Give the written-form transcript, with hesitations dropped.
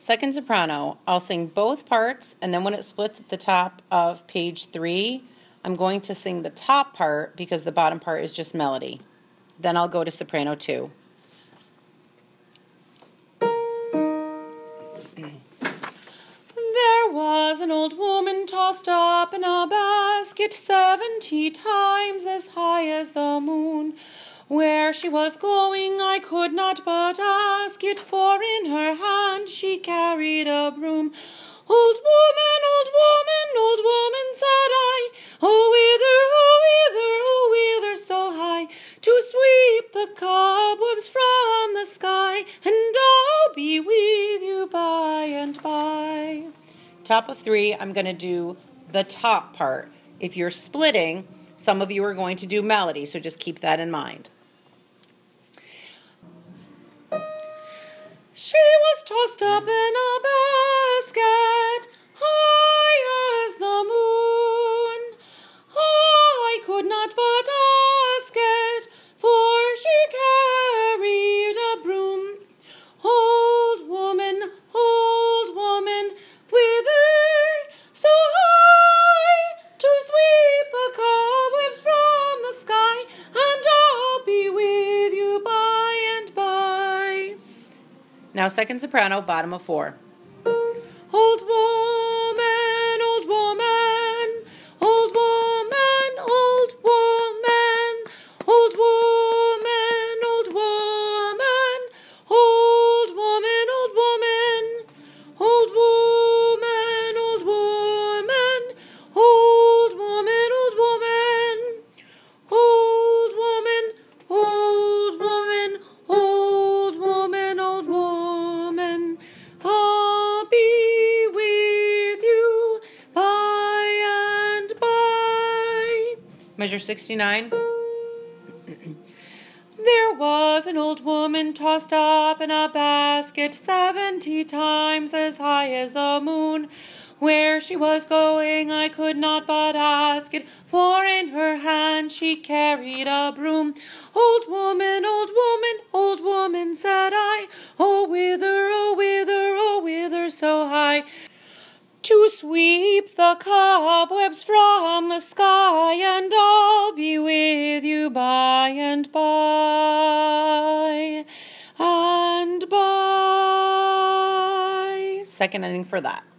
Second soprano, I'll sing both parts, and then when it splits at the top of page 3, I'm going to sing the top part because the bottom part is just melody. Then I'll go to soprano 2. There was an old woman tossed up in a basket 70 times as high as the moon. Where she was going I could not but ask it, for in her hand she carried a broom. Old woman, said I, oh whither so high, to sweep the cobwebs from the sky, and I'll be with you by and by. Top of 3, I'm going to do the top part. If you're splitting, some of you are going to do melody, so just keep that in mind. She was tossed up in a basket, high as the moon. I could not but ask it, for she carried a broom. Old woman, whither so high, to sweep the cobwebs from the sky, and I'll be with you by and by. Now second soprano, bottom of 4. Old woman, old woman, old woman, old woman, old woman, old woman, old woman, old woman, old woman, old woman, old woman, old woman, old woman, old woman, old woman, old woman, I'll be with you by and by. Measure 69. There was an old woman tossed up in a basket 70 times as high as the moon. Where she was going I could not but ask it, for in her hand she carried a broom. Old woman, said I, oh whither so high, to sweep the cobwebs from the sky, and I'll be with you by and by. Second ending for that.